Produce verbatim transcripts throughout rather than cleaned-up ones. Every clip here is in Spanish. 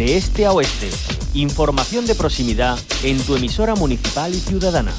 de este a oeste. Información de proximidad en tu emisora municipal y ciudadana.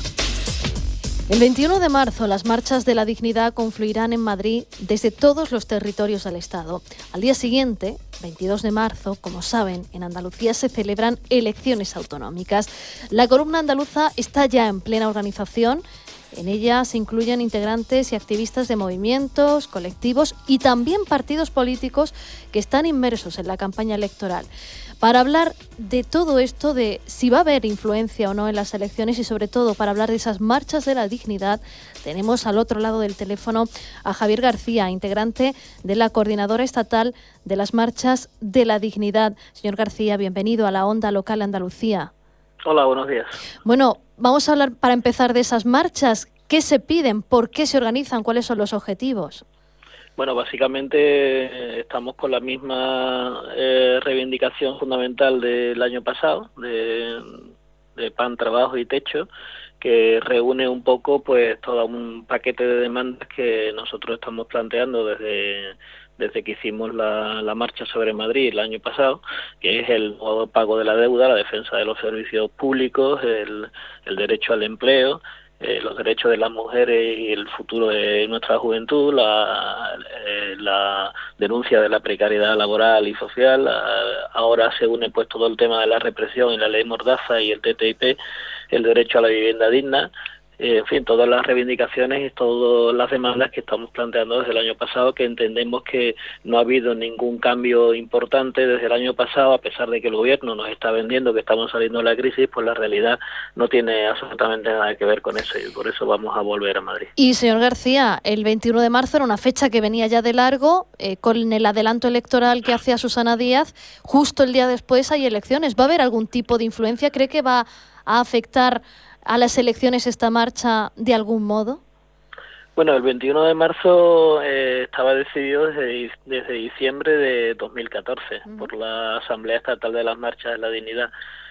El veintiuno de marzo las marchas de la dignidad confluirán en Madrid desde todos los territorios del Estado. Al día siguiente, veintidós de marzo, como saben, en Andalucía se celebran elecciones autonómicas. La columna andaluza está ya en plena organización. En ella se incluyen integrantes y activistas de movimientos, colectivos y también partidos políticos que están inmersos en la campaña electoral. Para hablar de todo esto, de si va a haber influencia o no en las elecciones y sobre todo para hablar de esas marchas de la dignidad, tenemos al otro lado del teléfono a Javier García, integrante de la Coordinadora Estatal de las Marchas de la Dignidad. Señor García, bienvenido a la Onda Local Andalucía. Hola, buenos días. Bueno, vamos a hablar para empezar de esas marchas. ¿Qué se piden? ¿Por qué se organizan? ¿Cuáles son los objetivos? Bueno, básicamente estamos con la misma eh, reivindicación fundamental del año pasado, de, de pan, trabajo y techo, que reúne un poco pues todo un paquete de demandas que nosotros estamos planteando desde desde que hicimos la, la marcha sobre Madrid el año pasado, que es el nuevo pago de la deuda, la defensa de los servicios públicos, el, el derecho al empleo, Eh, los derechos de las mujeres y el futuro de nuestra juventud, la, eh, la denuncia de la precariedad laboral y social. A, ahora se une pues todo el tema de la represión y la ley Mordaza y el T T I P, el derecho a la vivienda digna. Eh, en fin, todas las reivindicaciones y todas las demandas que estamos planteando desde el año pasado, que entendemos que no ha habido ningún cambio importante desde el año pasado, a pesar de que el gobierno nos está vendiendo que estamos saliendo de la crisis, pues la realidad no tiene absolutamente nada que ver con eso y por eso vamos a volver a Madrid. Y señor García, el veintiuno de marzo era una fecha que venía ya de largo, eh, con el adelanto electoral que hacía Susana Díaz, justo el día después hay elecciones. ¿Va a haber algún tipo de influencia? ¿Cree que va a afectar a las elecciones esta marcha de algún modo? Bueno, el veintiuno de marzo eh, estaba decidido desde, desde diciembre de dos mil catorce uh-huh. por la Asamblea Estatal de las Marchas de la Dignidad.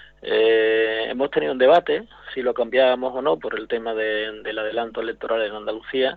Eh, hemos tenido un debate si lo cambiábamos o no por el tema de, del adelanto electoral en Andalucía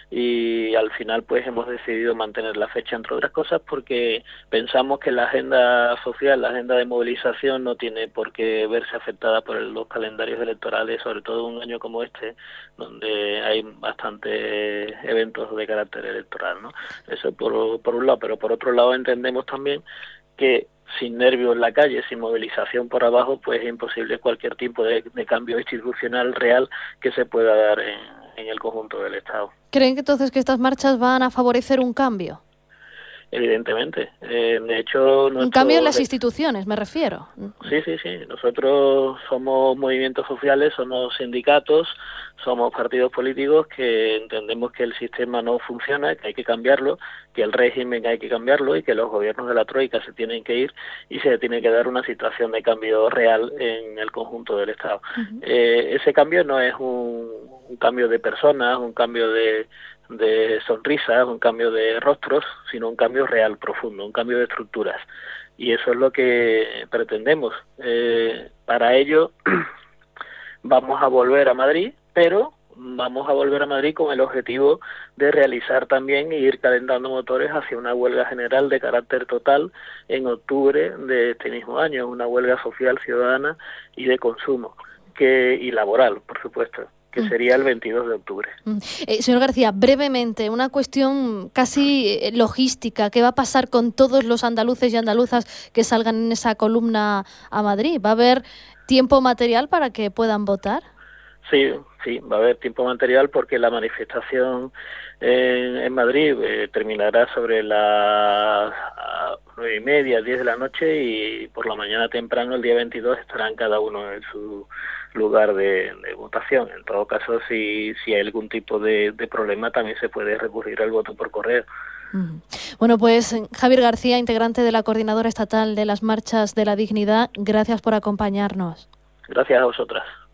y al final pues hemos decidido mantener la fecha, entre otras cosas porque pensamos que la agenda social, la agenda de movilización no tiene por qué verse afectada por el, los calendarios electorales, sobre todo un año como este donde hay bastantes eventos de carácter electoral, ¿no? Eso por, por un lado, pero por otro lado entendemos también que sin nervios en la calle, sin movilización por abajo, pues es imposible cualquier tipo de, de cambio institucional real que se pueda dar en, en el conjunto del Estado. ¿Creen que entonces que estas marchas van a favorecer un cambio? Evidentemente. Eh, de hecho, un cambio en las instituciones, me refiero. Sí, sí, sí. Nosotros somos movimientos sociales, somos sindicatos, somos partidos políticos que entendemos que el sistema no funciona, que hay que cambiarlo, que el régimen hay que cambiarlo y que los gobiernos de la Troika se tienen que ir y se tiene que dar una situación de cambio real en el conjunto del Estado. Uh-huh. Eh, ese cambio no es un, un cambio de personas, un cambio de de sonrisas, un cambio de rostros, sino un cambio real, profundo, un cambio de estructuras. Y eso es lo que pretendemos. Eh, para ello vamos a volver a Madrid, pero vamos a volver a Madrid con el objetivo de realizar también e ir calentando motores hacia una huelga general de carácter total en octubre de este mismo año, una huelga social, ciudadana y de consumo que y laboral, por supuesto, que sería el veintidós de octubre. Eh, señor García, brevemente, una cuestión casi logística. ¿Qué va a pasar con todos los andaluces y andaluzas que salgan en esa columna a Madrid? ¿Va a haber tiempo material para que puedan votar? Sí, sí, va a haber tiempo material porque la manifestación en, en Madrid eh, terminará sobre las nueve y media, diez de la noche y por la mañana temprano, el día veintidós, estarán cada uno en su lugar de, de votación. En todo caso, si, si hay algún tipo de, de problema, también se puede recurrir al voto por correo. Bueno, pues Javier García, integrante de la Coordinadora Estatal de las Marchas de la Dignidad, gracias por acompañarnos. Gracias a vosotras.